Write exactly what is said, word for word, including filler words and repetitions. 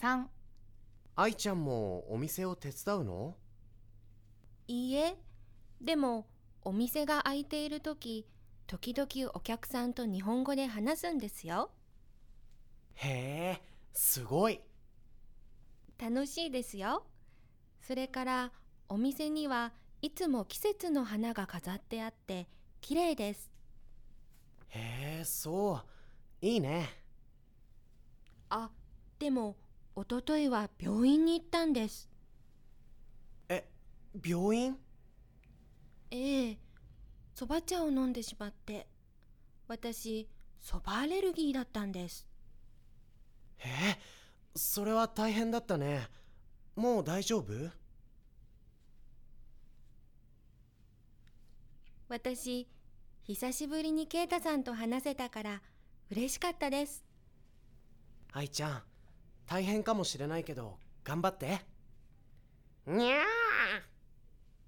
さん。 愛ちゃんもお店を手伝うの？ いいえ、でもお店が開いているとき、時々お客さんと日本語で話すんですよ。 へえ、すごい。 楽しいですよ。それからお店にはいつも季節の花が飾ってあって綺麗です。 へえ、そう。いいね。 あ、でもおとといは病院に行ったんです。 え、病院？ ええ、そば茶を飲んでしまって。私、そばアレルギーだったんです。 へえ、それは大変だったね。もう大丈夫？ 私、久しぶりにケイタさんと話せたから嬉しかったです。 愛ちゃん、大変かもしれないけど頑張って。にゃ